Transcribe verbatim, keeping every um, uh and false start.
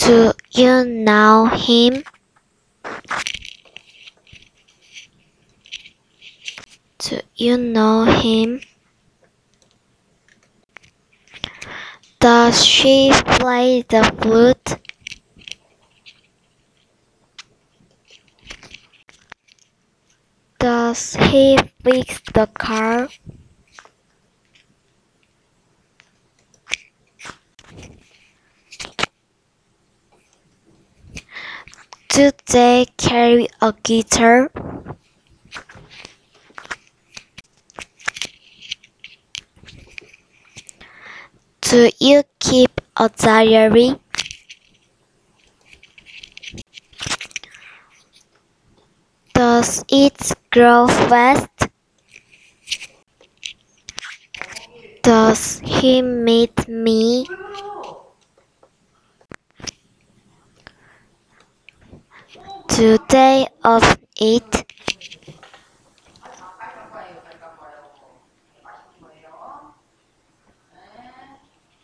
Do you know him? Do you know him? Does she play the flute? Does he fix the car? Do they carry a guitar? Do you keep a diary? Does it grow fast? Does he meet me? Do they often eat?